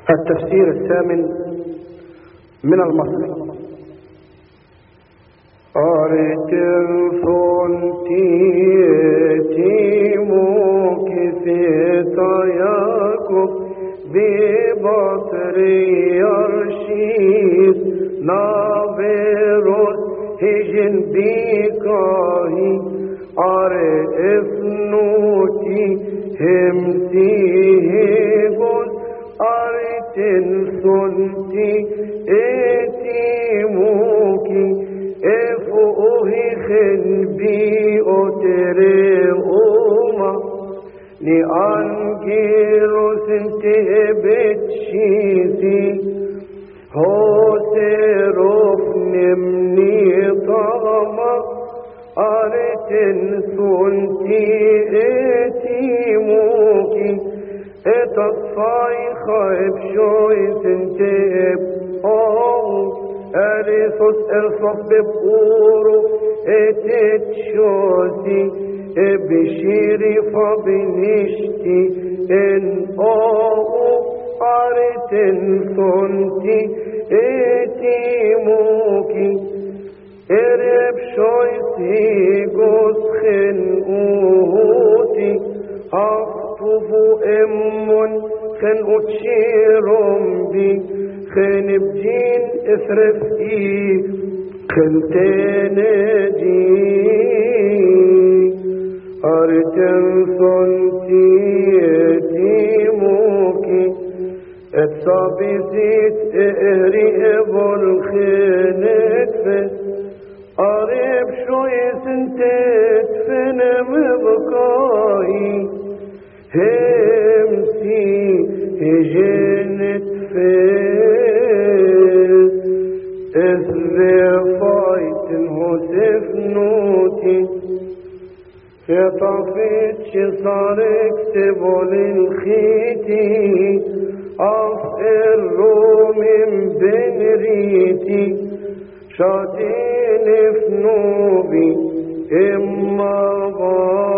التفسير الثامن من المصري. أرتلفون تيمو كثيتا ياكوب ببطري يرشيد نابروس هجن بكاهي أرئفنوتي همتي هبون أرتلفونتي اتيموكي افؤهي خنبي اتريوما لأنجيروس انتهبت شيثي هوتروف نمني طغما أرتنسونتي اتيموكي اتصفاي خايب شوي سنتهب أريثوس إرصف ببقورو اتتشوتي بشيري فبنشتي إن أرتن صنتي اتيموكي إرب شويتي قسخن أوتي أخطفو إمون خن أتشيرم بي خن بجين اثرف خن تنجي أرتن صنتي اتيموكي اتصابي زيت اهري ابن خنت فس قريب شوي سنتت فنم بقاي همسي هجنت فس اثري فايتن هوسف نوتي خطفت شصارك تبول الخيتي أفقر من بن ريتي شاتين فنوبي إما